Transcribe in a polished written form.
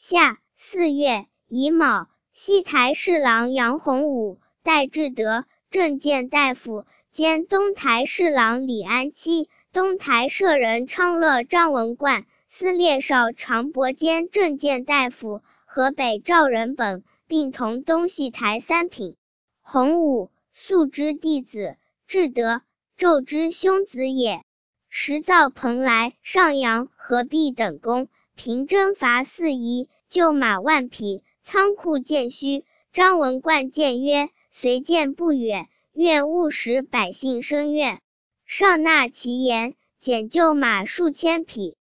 夏4月乙卯，西台侍郎杨洪武、戴志德正谏大夫，兼东台侍郎李安期、东台舍人昌乐张文冠、司列少常伯兼正谏大夫，河北赵人本，并同东西台三品。洪武，肃之弟子，志德，纣之兄子也。时造蓬莱、上阳、合璧等功，平征伐四夷，救马万匹，仓库渐虚。张文冠谏曰：随见不远，愿勿使百姓生怨。上纳其言，减救马数千匹。